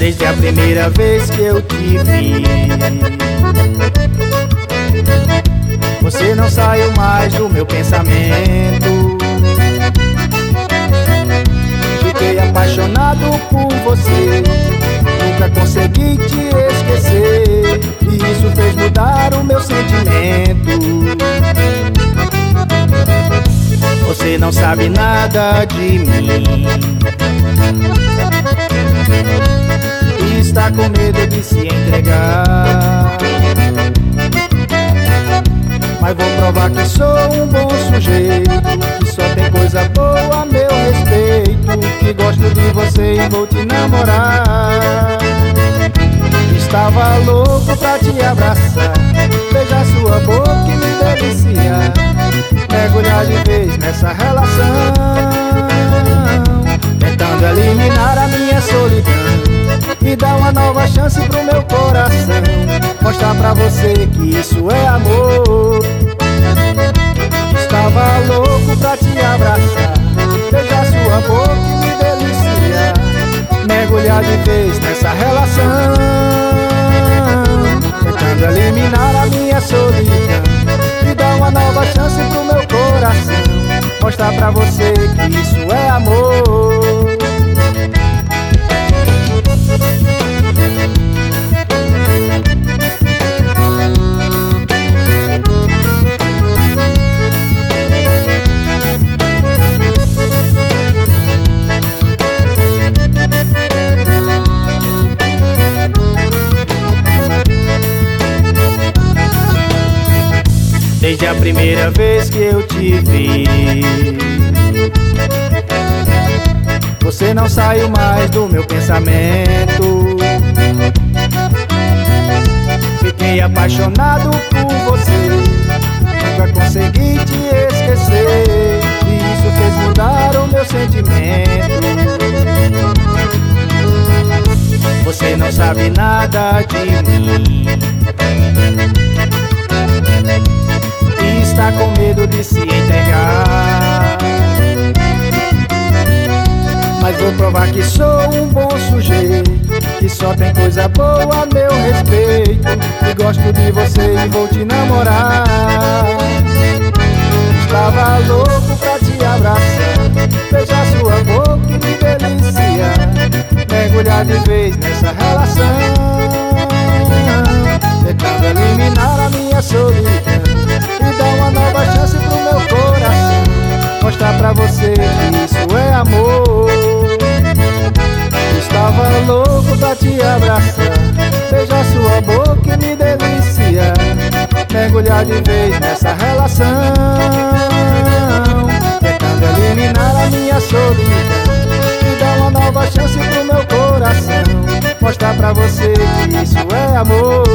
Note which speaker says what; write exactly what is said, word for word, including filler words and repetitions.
Speaker 1: Desde a primeira vez que eu te vi, você não saiu mais do meu pensamento. Fiquei apaixonado por você, nunca consegui te esquecer, e isso fez mudar o meu sentimento. Você não sabe nada de mim e está com medo de se entregar, mas vou provar que sou um bom sujeito, que só tem coisa boa a meu respeito, que gosto de você e vou te namorar. Estava louco pra te abraçar, beijar sua boca e me deliciar, mergulhar de vez nessa relação, tentando eliminar a minha solidão e dar uma nova chance pro meu coração, mostrar pra você que isso é amor. Estava louco pra te abraçar, beijar sua boca e me deliciar, mergulhar de vez nessa relação, tentando eliminar a minha solidão e dar uma nova chance pro meu coração, mostrar pra você que isso é amor. Desde a primeira vez que eu te vi, você não saiu mais do meu pensamento. Fiquei apaixonado por você, nunca consegui te esquecer, e isso fez mudar o meu sentimento. Você não sabe nada de mim e está com medo de se entregar, mas vou provar que sou um bom sujeito, que só tem coisa boa a meu respeito, que gosto de você e vou te namorar. Estava louco pra te abraçar, beijar sua boca e me deliciar, mergulhar de vez nessa relação, tentando eliminar a minha solidão e dar uma nova chance pro meu coração, mostrar pra você que isso é amor. Estava louco pra te abraçar, beijar sua boca e me deliciar, mergulhar de vez nessa relação, tentando eliminar a minha solidão e dar uma nova chance pro meu coração, mostrar pra você que isso é amor.